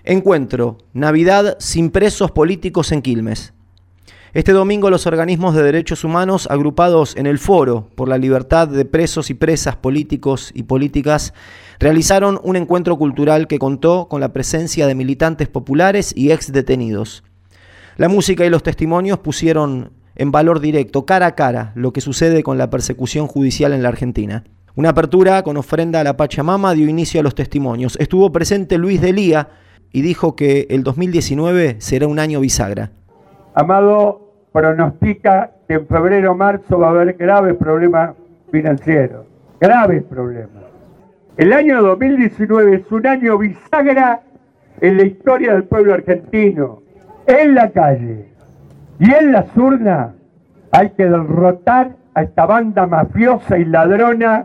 Encuentro, Navidad sin presos políticos en Quilmes. Este domingo los organismos de derechos humanos agrupados en el Foro por la Libertad de Presos y Presas Políticos y Políticas realizaron un encuentro cultural que contó con la presencia de militantes populares y exdetenidos. La música y los testimonios pusieron en valor directo, cara a cara, lo que sucede con la persecución judicial en la Argentina. Una apertura con ofrenda a la Pachamama dio inicio a los testimonios. Estuvo presente Luis Delía y dijo que el 2019 será un año bisagra. Amado pronostica que en febrero o marzo va a haber graves problemas financieros, graves problemas. El año 2019 es un año bisagra en la historia del pueblo argentino. En la calle y en las urnas hay que derrotar a esta banda mafiosa y ladrona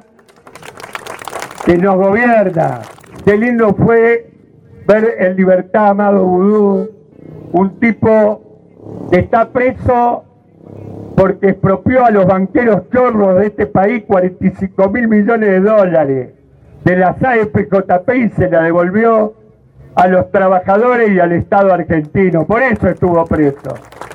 que nos gobierna. Qué lindo fue ver en libertad a Amado Vudú, un tipo que está preso porque expropió a los banqueros chorros de este país 45.000 millones de dólares de la AFPJP y se la devolvió a los trabajadores y al Estado argentino. Por eso estuvo preso,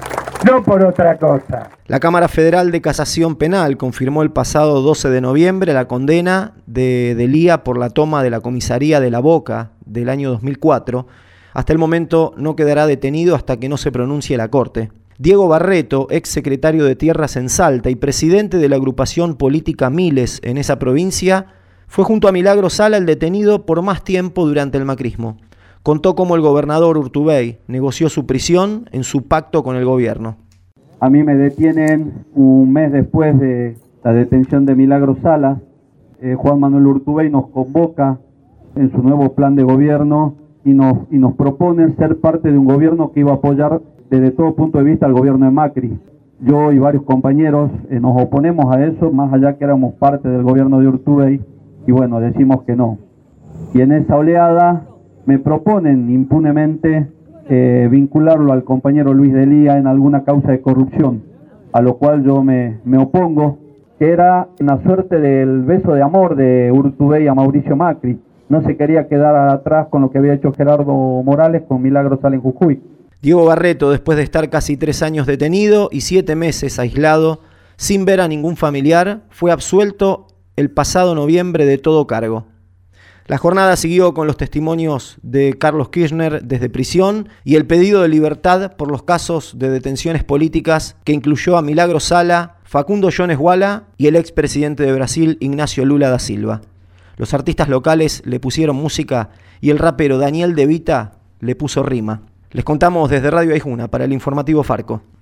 no por otra cosa. La Cámara Federal de Casación Penal confirmó el pasado 12 de noviembre la condena de Delía por la toma de la comisaría de La Boca del año 2004. Hasta el momento no quedará detenido hasta que no se pronuncie la Corte. Diego Barreto, ex secretario de Tierras en Salta y presidente de la agrupación política Miles en esa provincia, fue junto a Milagro Sala el detenido por más tiempo durante el macrismo. Contó cómo el gobernador Urtubey negoció su prisión en su pacto con el gobierno. A mí me detienen un mes después de la detención de Milagro Sala. Juan Manuel Urtubey nos convoca en su nuevo plan de gobierno y nos propone ser parte de un gobierno que iba a apoyar desde todo punto de vista al gobierno de Macri. Yo y varios compañeros nos oponemos a eso, más allá que éramos parte del gobierno de Urtubey, y bueno, decimos que no. Y en esa oleada me proponen impunemente vincularlo al compañero Luis Delía en alguna causa de corrupción, a lo cual yo me opongo, que era una suerte del beso de amor de Urtubey a Mauricio Macri. No se quería quedar atrás con lo que había hecho Gerardo Morales con Milagro Sala en Jujuy. Diego Barreto, después de estar casi 3 años detenido y 7 meses aislado, sin ver a ningún familiar, fue absuelto el pasado noviembre de todo cargo. La jornada siguió con los testimonios de Carlos Kirchner desde prisión y el pedido de libertad por los casos de detenciones políticas que incluyó a Milagro Sala, Facundo Jones Wala y el expresidente de Brasil, Ignacio Lula da Silva. Los artistas locales le pusieron música y el rapero Daniel De Vita le puso rima. Les contamos desde Radio Aijuna para el Informativo Farco.